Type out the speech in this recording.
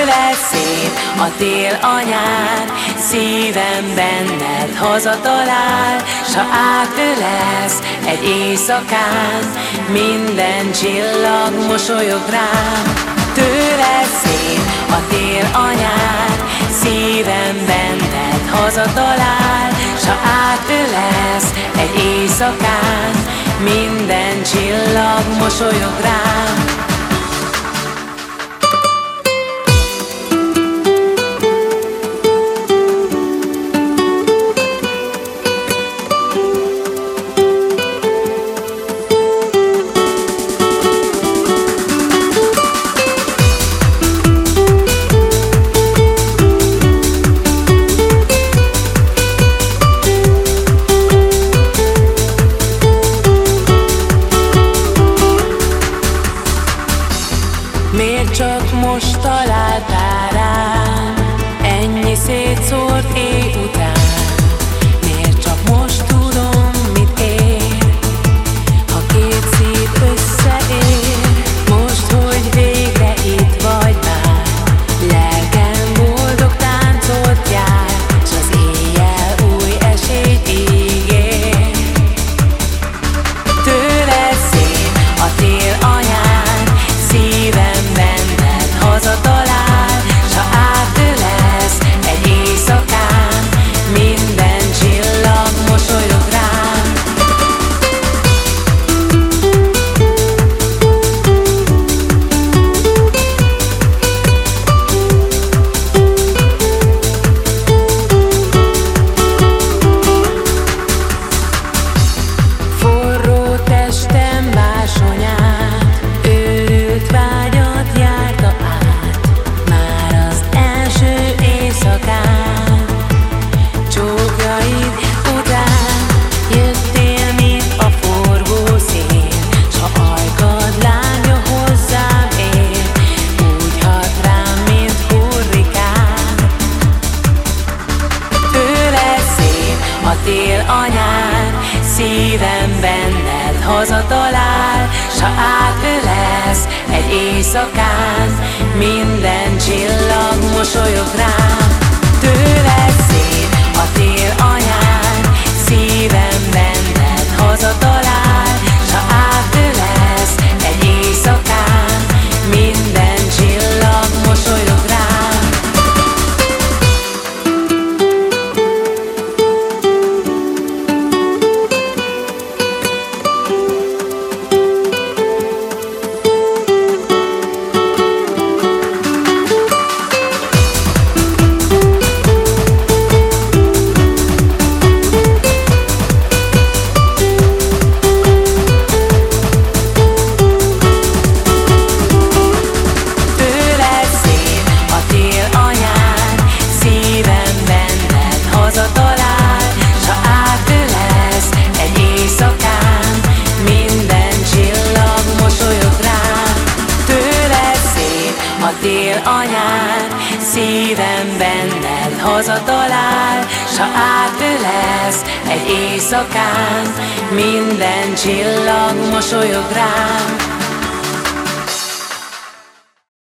Tőled szép a tél anyár, szívem benned hazatalál, s ha átölelsz egy éjszakán, minden csillag mosolyog rám. Tőled szép a tél anyár, szívem benned hazatalál, s ha átölelsz egy éjszakán, minden csillag mosolyog rám. Miért csak most találtál rám, ennyi szétszórt éj után? Miért csak most tudom, mit ér, ha két szív összeér? Most, hogy végre itt vagy már, lelkem boldog táncot jár, s az éjjel új esélyt ígér. Tőled szép a tél anyár, szívem benned hazatalál, s ha átölelsz egy éjszakán, minden csillag mosolyog rám. Forró testem bársonyát, őrült vágyat járta át, már az első éjszakán. Csókjaid után jöttél, mint a forgó szél, s ha ajkad lángja hozzám ér, úgy hat rám, mint hurrikán. Tőled szép a tél anyár, szívem benned hazatalál, s ha átölelsz egy éjszakán, minden csillag mosolyog rám. Tőled szép a tél anyár, szívem benned hazatalál, s ha átölelsz egy éjszakán, minden csillag mosolyog rám. Tőled szép a tél anyár, szívem benned hazatalál, s ha átölelsz egy éjszakán, minden csillag mosolyog rám. Tőled szép a tél anyár, szívem benned hazatalál, s ha átölelsz egy éjszakán, minden csillag mosolyog rám.